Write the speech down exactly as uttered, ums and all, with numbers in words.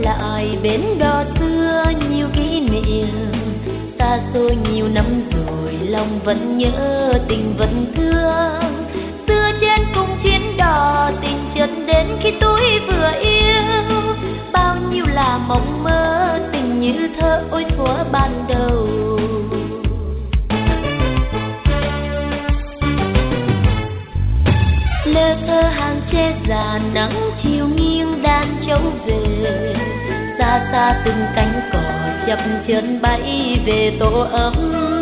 lại bến đò xưa nhiều kỷ niệm, xa xôi nhiều năm rồi lòng vẫn nhớ tình vẫn thương. Xưa trên cùng chuyến đò tình chợt đến khi tôi vừa yêu, bao nhiêu là mộng mơ tình như thơ ôi thuở ban đầu. Lơ thơ hàng tre già nắng chiều nghiêng đàn trâu về, xa xa từng cánh cỏ chập chờn bay về tổ ấm.